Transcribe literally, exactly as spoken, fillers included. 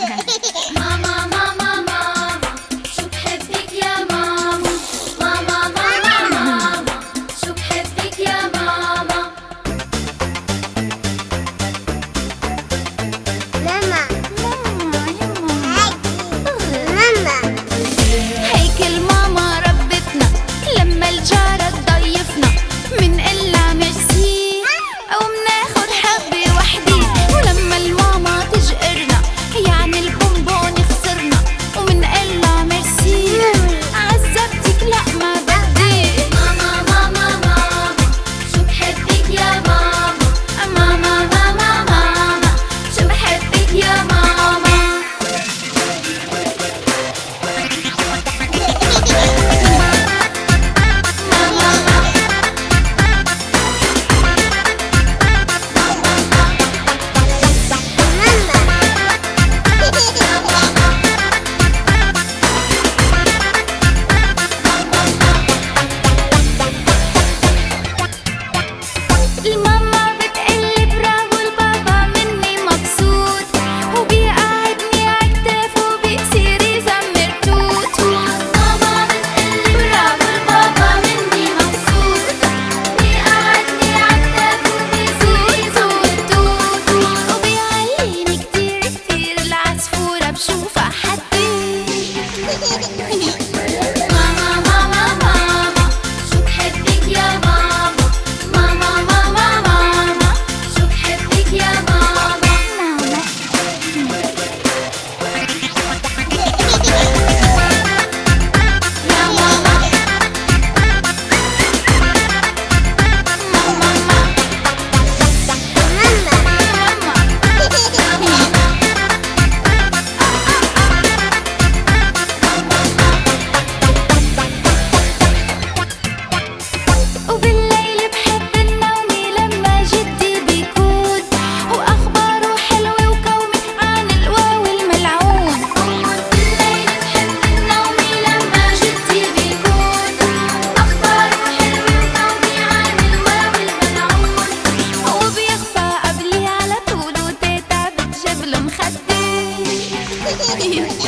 ماما ماما ماما شو بحبك يا ماما. ماما ماما ماما شو بحبك يا ماما. ماما ماما يا ماما. ماما هيك الماما ربتنا لما الجارة تضيفنا منقلها ميرسي أو مناخد حبة وحدة. ولما الماما تجقرنا يعني البونبون خسرنا ومنقلها ميرسي. عذبتك لا ما بدي. ماما ماما ماما شو بحبك يا ماما. ماما ماما ماما شو بحبك يا ماما. الماما بتقلي برافو البابا مني مبسوط وبيقعدني عالكتاف وبيصير يزمر توت. ماما بتقلي برافو البابا مني مبسوط بيقعدني عالكتاف وبيصير يزمر توت. وبيعليني كتير كتير العصفورة بشوفها حدي. ماما ماما ماما شو بحبك يا ماما. ماما ماما ماما شو بحبك يا ماما. يا ماما وبالليل بحب النوم لما جدي بيكون وأخباره حلوة وكومي عن الواو الملعون. بالليل بحب النوم لما جدي بيكون أخباره حلوة وكومي عن الواو الملعون. وبيخفى قبلي على طول وتيتا بتجيب له مخدي.